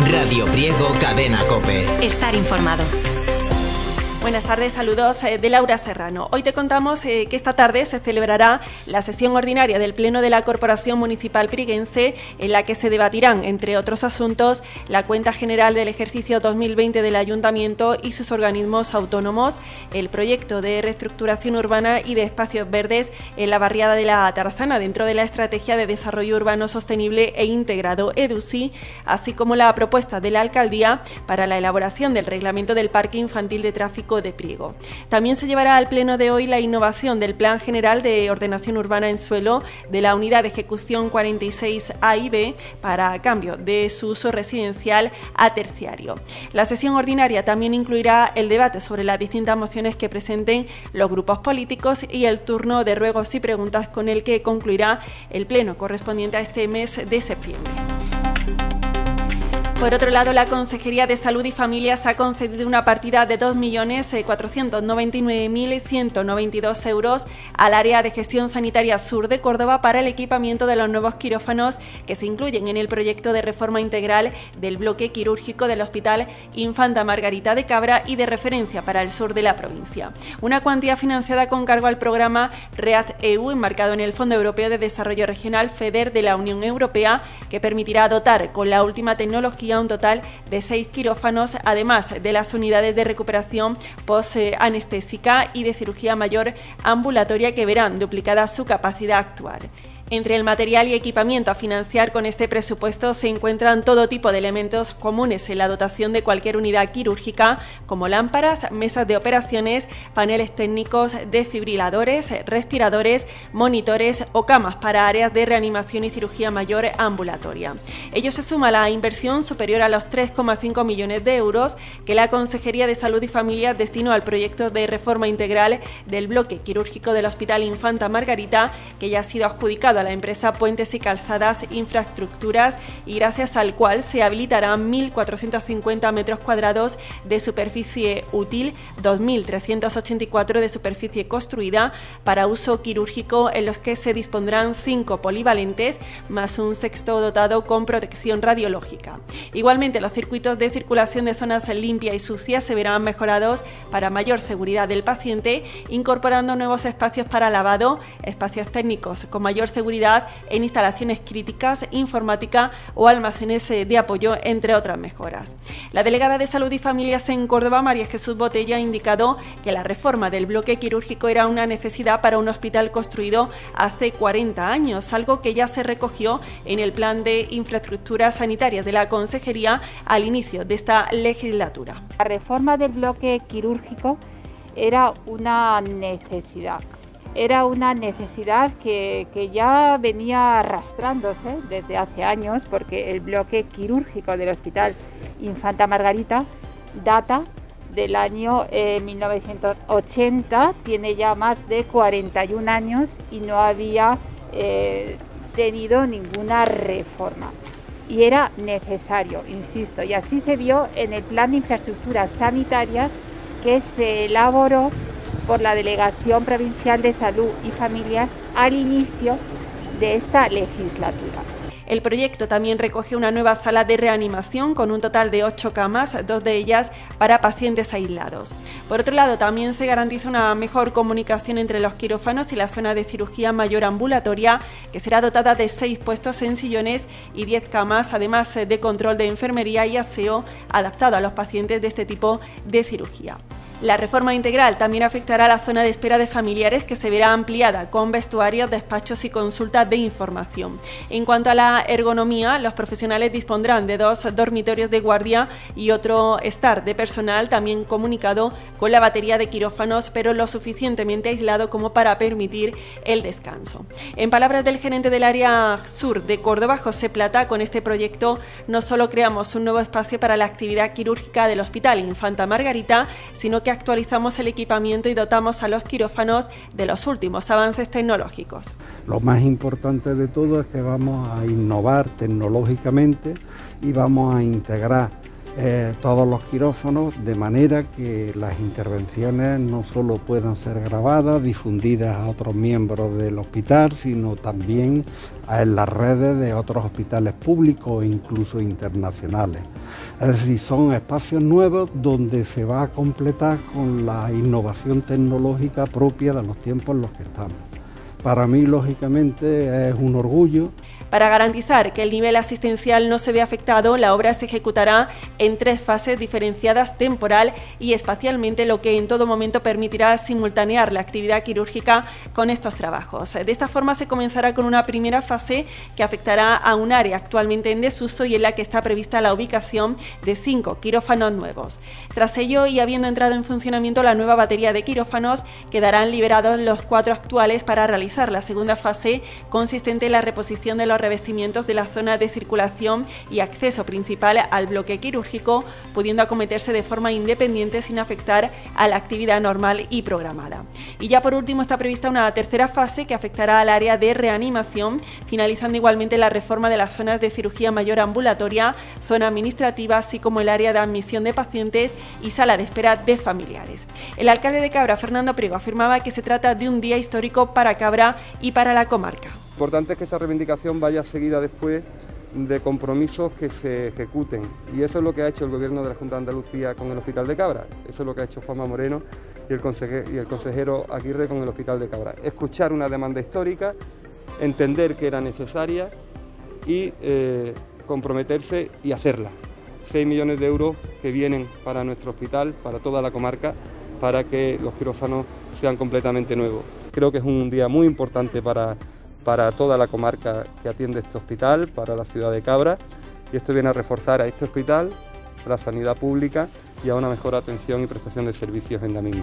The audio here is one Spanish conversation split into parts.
Radio Priego, Cadena COPE. Estar informado. Buenas tardes, saludos de Laura Serrano. Hoy te contamos que esta tarde se celebrará la sesión ordinaria del Pleno de la Corporación Municipal Prieguense, en la que se debatirán, entre otros asuntos, la cuenta general del ejercicio 2020 del Ayuntamiento y sus organismos autónomos, el proyecto de reestructuración urbana y de espacios verdes en la barriada de la Tarazana, dentro de la Estrategia de Desarrollo Urbano Sostenible e Integrado EDUSI, así como la propuesta de la Alcaldía para la elaboración del Reglamento del Parque Infantil de Tráfico de Priego. También se llevará al pleno de hoy la innovación del Plan General de Ordenación Urbana en Suelo de la Unidad de Ejecución 46A y B para cambio de su uso residencial a terciario. La sesión ordinaria también incluirá el debate sobre las distintas mociones que presenten los grupos políticos y el turno de ruegos y preguntas con el que concluirá el pleno correspondiente a este mes de septiembre. Por otro lado, la Consejería de Salud y Familias ha concedido una partida de 2.499.192 euros al Área de Gestión Sanitaria Sur de Córdoba para el equipamiento de los nuevos quirófanos que se incluyen en el proyecto de reforma integral del bloque quirúrgico del Hospital Infanta Margarita de Cabra y de referencia para el sur de la provincia. Una cuantía financiada con cargo al programa REACT-EU, enmarcado en el Fondo Europeo de Desarrollo Regional FEDER de la Unión Europea, que permitirá dotar con la última tecnología un total de 6 quirófanos, además de las unidades de recuperación post-anestésica y de cirugía mayor ambulatoria, que verán duplicada su capacidad actual. Entre el material y equipamiento a financiar con este presupuesto se encuentran todo tipo de elementos comunes en la dotación de cualquier unidad quirúrgica, como lámparas, mesas de operaciones, paneles técnicos, desfibriladores, respiradores, monitores o camas para áreas de reanimación y cirugía mayor ambulatoria. Ello se suma a la inversión superior a los 3,5 millones de euros que la Consejería de Salud y Familias destinó al proyecto de reforma integral del bloque quirúrgico del Hospital Infanta Margarita, que ya ha sido adjudicado a la empresa Puentes y Calzadas Infraestructuras y gracias al cual se habilitarán 1.450 metros cuadrados de superficie útil, 2.384 de superficie construida para uso quirúrgico, en los que se dispondrán 5 polivalentes más un sexto dotado con protección radiológica. Igualmente, los circuitos de circulación de zonas limpias y sucias se verán mejorados para mayor seguridad del paciente, incorporando nuevos espacios para lavado, espacios técnicos con mayor seguridad en instalaciones críticas, informática o almacenes de apoyo, entre otras mejoras. La delegada de Salud y Familias en Córdoba, María Jesús Botella, ha indicado que la reforma del bloque quirúrgico era una necesidad para un hospital construido hace 40 años, algo que ya se recogió en el Plan de Infraestructuras Sanitarias de la Consejería al inicio de esta legislatura. La reforma del bloque quirúrgico era una necesidad. Era una necesidad que ya venía arrastrándose desde hace años, porque el bloque quirúrgico del Hospital Infanta Margarita data del año 1980, tiene ya más de 41 años y no había tenido ninguna reforma. Y era necesario, insisto, y así se vio en el Plan de Infraestructuras Sanitarias que se elaboró por la Delegación Provincial de Salud y Familias al inicio de esta legislatura. El proyecto también recoge una nueva sala de reanimación con un total de 8 camas, 2 de ellas para pacientes aislados. Por otro lado, también se garantiza una mejor comunicación entre los quirófanos y la zona de cirugía mayor ambulatoria, que será dotada de 6 puestos en sillones y 10 camas, además de control de enfermería y aseo adaptado a los pacientes de este tipo de cirugía. La reforma integral también afectará a la zona de espera de familiares, que se verá ampliada con vestuarios, despachos y consultas de información. En cuanto a la ergonomía, los profesionales dispondrán de 2 dormitorios de guardia y otro estar de personal, también comunicado con la batería de quirófanos, pero lo suficientemente aislado como para permitir el descanso. En palabras del gerente del área sur de Córdoba, José Plata, con este proyecto no solo creamos un nuevo espacio para la actividad quirúrgica del Hospital Infanta Margarita, sino que actualizamos el equipamiento y dotamos a los quirófanos de los últimos avances tecnológicos. Lo más importante de todo es que vamos a innovar tecnológicamente y vamos a integrar todos los quirófanos, de manera que las intervenciones no solo puedan ser grabadas, difundidas a otros miembros del hospital, sino también en las redes de otros hospitales públicos e incluso internacionales. Es decir, son espacios nuevos donde se va a completar con la innovación tecnológica propia de los tiempos en los que estamos. Para mí, lógicamente, es un orgullo. Para garantizar que el nivel asistencial no se vea afectado, la obra se ejecutará en 3 fases diferenciadas temporal y espacialmente, lo que en todo momento permitirá simultanear la actividad quirúrgica con estos trabajos. De esta forma se comenzará con una primera fase que afectará a un área actualmente en desuso y en la que está prevista la ubicación de 5 quirófanos nuevos. Tras ello, y habiendo entrado en funcionamiento la nueva batería de quirófanos, quedarán liberados los 4 actuales para realizar la segunda fase, consistente en la reposición de los revestimientos de la zona de circulación y acceso principal al bloque quirúrgico, pudiendo acometerse de forma independiente sin afectar a la actividad normal y programada. Y ya por último está prevista una tercera fase que afectará al área de reanimación, finalizando igualmente la reforma de las zonas de cirugía mayor ambulatoria, zona administrativa, así como el área de admisión de pacientes y sala de espera de familiares. El alcalde de Cabra, Fernando Priego, afirmaba que se trata de un día histórico para Cabra y para la comarca. Lo importante es que esa reivindicación vaya seguida después de compromisos que se ejecuten, y eso es lo que ha hecho el Gobierno de la Junta de Andalucía con el Hospital de Cabra, eso es lo que ha hecho Juanma Moreno y el consejero Aguirre con el Hospital de Cabra. Escuchar una demanda histórica, entender que era necesaria y comprometerse y hacerla. 6 millones de euros que vienen para nuestro hospital, para toda la comarca, para que los quirófanos sean completamente nuevos. Creo que es un día muy importante para toda la comarca que atiende este hospital, para la ciudad de Cabra, y esto viene a reforzar a este hospital, a la sanidad pública y a una mejor atención y prestación de servicios en la misma.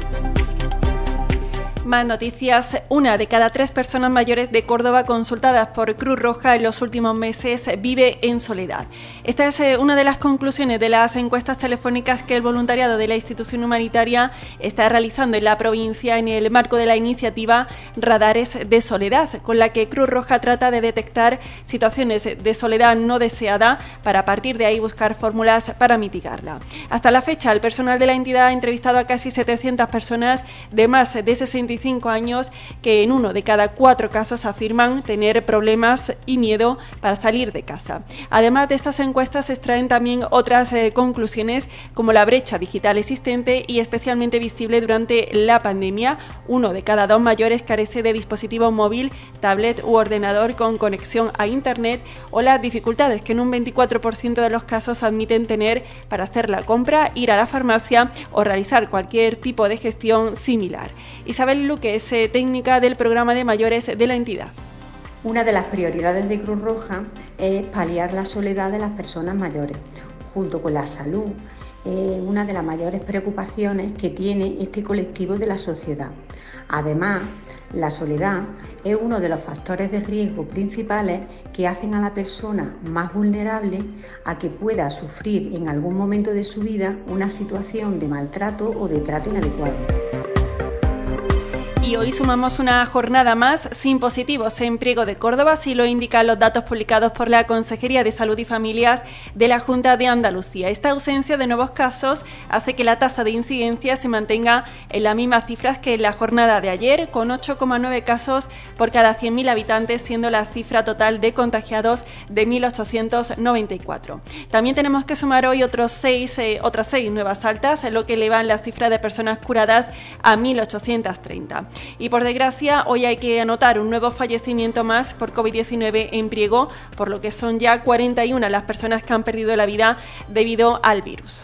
Más noticias. 1 de cada 3 personas mayores de Córdoba consultadas por Cruz Roja en los últimos meses vive en soledad. Esta es una de las conclusiones de las encuestas telefónicas que el voluntariado de la institución humanitaria está realizando en la provincia en el marco de la iniciativa Radares de Soledad, con la que Cruz Roja trata de detectar situaciones de soledad no deseada para a partir de ahí buscar fórmulas para mitigarla. Hasta la fecha, el personal de la entidad ha entrevistado a casi 700 personas de más de 65 años que en 1 de cada 4 casos afirman tener problemas y miedo para salir de casa. Además de estas encuestas se extraen también otras conclusiones, como la brecha digital existente y especialmente visible durante la pandemia. 1 de cada 2 mayores carece de dispositivo móvil, tablet u ordenador con conexión a internet, o las dificultades que en un 24% de los casos admiten tener para hacer la compra, ir a la farmacia o realizar cualquier tipo de gestión similar. Isabel Luque es técnica del programa de mayores de la entidad. Una de las prioridades de Cruz Roja es paliar la soledad de las personas mayores, junto con la salud, una de las mayores preocupaciones que tiene este colectivo de la sociedad. Además, la soledad es uno de los factores de riesgo principales que hacen a la persona más vulnerable a que pueda sufrir en algún momento de su vida una situación de maltrato o de trato inadecuado. Y hoy sumamos una jornada más sin positivos en Priego de Córdoba, así lo indican los datos publicados por la Consejería de Salud y Familias de la Junta de Andalucía. Esta ausencia de nuevos casos hace que la tasa de incidencia se mantenga en las mismas cifras que en la jornada de ayer, con 8,9 casos por cada 100.000 habitantes, siendo la cifra total de contagiados de 1.894. También tenemos que sumar hoy otras 6 nuevas altas, lo que elevan la cifra de personas curadas a 1.830. Y por desgracia, hoy hay que anotar un nuevo fallecimiento más por COVID-19 en Priego, por lo que son ya 41 las personas que han perdido la vida debido al virus.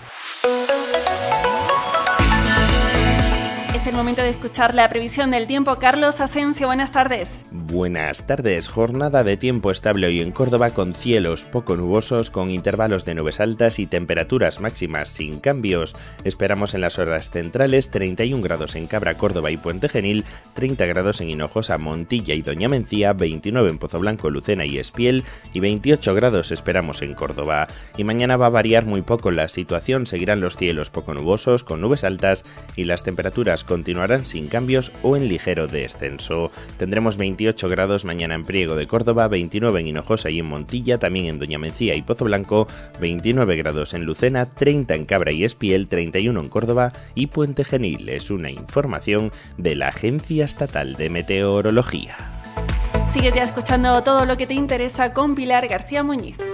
Es el momento de escuchar la previsión del tiempo. Carlos Asensio, buenas tardes. Buenas tardes. Jornada de tiempo estable hoy en Córdoba, con cielos poco nubosos, con intervalos de nubes altas y temperaturas máximas sin cambios. Esperamos en las horas centrales 31 grados en Cabra, Córdoba y Puente Genil, 30 grados en Hinojosa, Montilla y Doña Mencía, 29 en Pozoblanco, Lucena y Espiel y 28 grados esperamos en Córdoba. Y mañana va a variar muy poco la situación, seguirán los cielos poco nubosos con nubes altas y las temperaturas continuarán sin cambios o en ligero descenso. Tendremos 28 grados mañana en Priego de Córdoba, 29 en Hinojosa y en Montilla, también en Doña Mencía y Pozo Blanco, 29 grados en Lucena, 30 en Cabra y Espiel, 31 en Córdoba y Puente Genil. Es una información de la Agencia Estatal de Meteorología. Sigues ya escuchando todo lo que te interesa con Pilar García Muñiz.